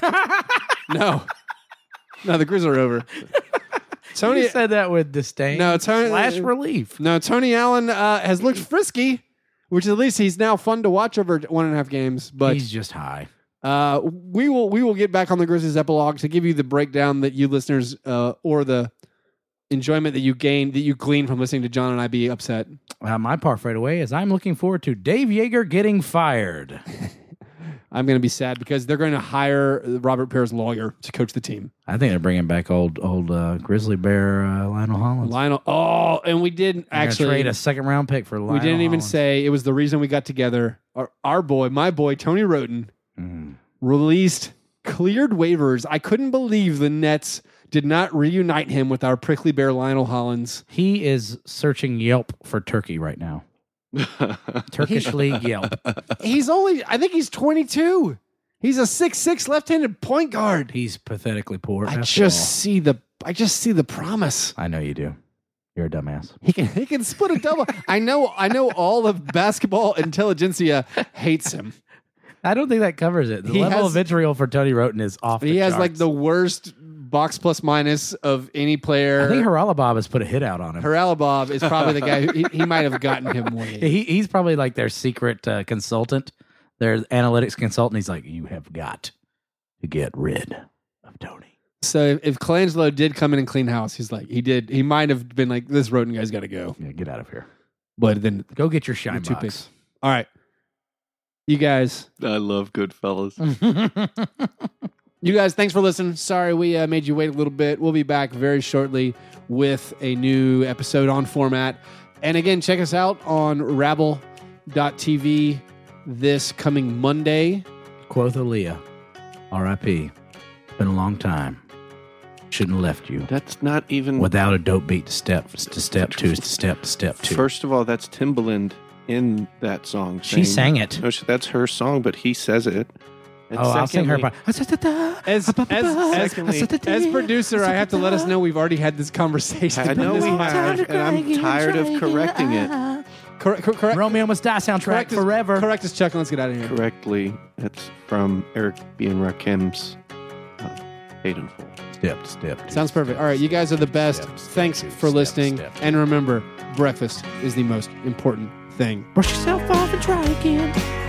no, no. The Grizz are over. Tony You said that with disdain. No, Tony- slash relief. No, Tony Allen uh, has looked frisky, which at least he's now fun to watch over one and a half games. But He's just high. uh, we will we will get back on the Grizzlies epilogue to give you the breakdown that you listeners uh, or the enjoyment that you gain that you glean from listening to John and I be upset. Uh, my part right away is I'm looking forward to Dave Yeager getting fired. I'm going to be sad because they're going to hire Robert Pear's lawyer to coach the team. I think they're bringing back old old uh, Grizzly Bear uh, Lionel Hollins. Lionel. Oh, and we didn't They're gonna actually trade a second round pick for Lionel we didn't even Hollins. say it was the reason we got together. Our, our boy, my boy, Tony Roten, Mm. released cleared waivers. I couldn't believe the Nets did not reunite him with our prickly bear Lionel Hollins. He is searching Yelp for Turkey right now. Turkish League Yelp. He's only, I think he's twenty-two. He's a six six left-handed point guard. He's pathetically poor. I That's just all. see the, I just see the promise. I know you do. You're a dumbass. He can, he can split a double. I know, I know. All of basketball intelligentsia hates him. I don't think that covers it. The He level has- of vitriol for Tony Roten is off. He the has like charts. the worst box plus minus of any player. I think Haralabob has put a hit out on him. Haralabob is probably the guy who he, he might have gotten him one. He, he's probably like their secret uh, consultant, their analytics consultant. He's like, you have got to get rid of Tony. So if, if Colangelo did come in and clean house, he's like, he did. He might have been like, this Roten guy's got to go. Yeah, get out of here. But then Go get your the shine two box. picks. All right, you guys. I love Goodfellas. You guys, thanks for listening. Sorry we uh, made you wait a little bit. We'll be back very shortly with a new episode on format. And again, check us out on rabble dot t v this coming Monday. Quoth Aaliyah, R I P Been a long time. Shouldn't have left you. That's not even. Without a dope beat to step to step to to step to step to. First of all, that's Timbaland in that song. She saying- sang it. No, she- that's her song, but he says it. And Oh, I'll sing her secondly- part. As, as, as, Secondly- as producer, I have to let us know we've already had this conversation. I know This we podcast. have, and I'm tired of correcting it. Correct, correct, Romeo Must Die soundtrack correct us- forever. Correct us, Chuck, and let's get out of here. Correctly, it's from Eric B. and Rakim's uh, Paid in Full. Step to step. to Sounds perfect. All right, you guys are the best. Step, step, Thanks step, for step, listening. step. And remember, breakfast is the most important thing. Brush yourself off and try again.